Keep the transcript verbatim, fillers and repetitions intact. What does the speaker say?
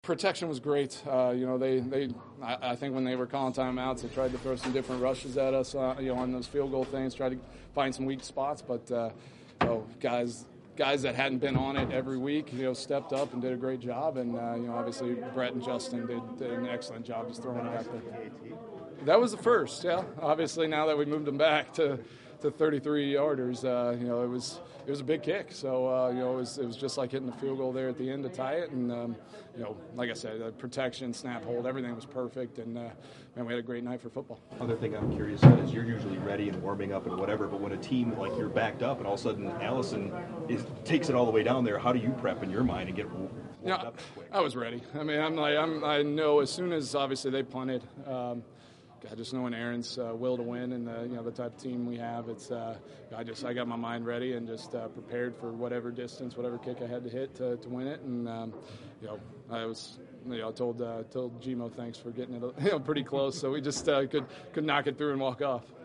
Protection was great. Uh, you know, they, they I, I think when they were calling timeouts, they tried to throw some different rushes at us, uh, you know, on those field goal things, try to find some weak spots. But, uh, you know, guys guys that hadn't been on it every week, you know, stepped up and did a great job. And, uh, you know, obviously Brett and Justin did, did an excellent job just throwing it back there. That was the first, yeah. Obviously, now that we moved them back to to thirty-three yarders, uh, you know, it was it was a big kick. So, uh, you know, it was, it was just like hitting the field goal there at the end to tie it. And, um, you know, like I said, the protection, snap, hold, everything was perfect. And, uh, man, we had a great night for football. Other thing I'm curious about is you're usually ready and warming up and whatever, but when a team like you're backed up and all of a sudden Allison is, takes it all the way down there, how do you prep in your mind and get warmed yeah, up quick? I was ready. I mean, I'm like, I'm, I know as soon as obviously they punted, um, God, just knowing Aaron's uh, will to win and the you know the type of team we have, it's uh, I just I got my mind ready and just uh, prepared for whatever distance, whatever kick I had to hit to, to win it. And um, you know I was you know I told uh, told Gmo thanks for getting it you know pretty close, so we just uh, could could knock it through and walk off.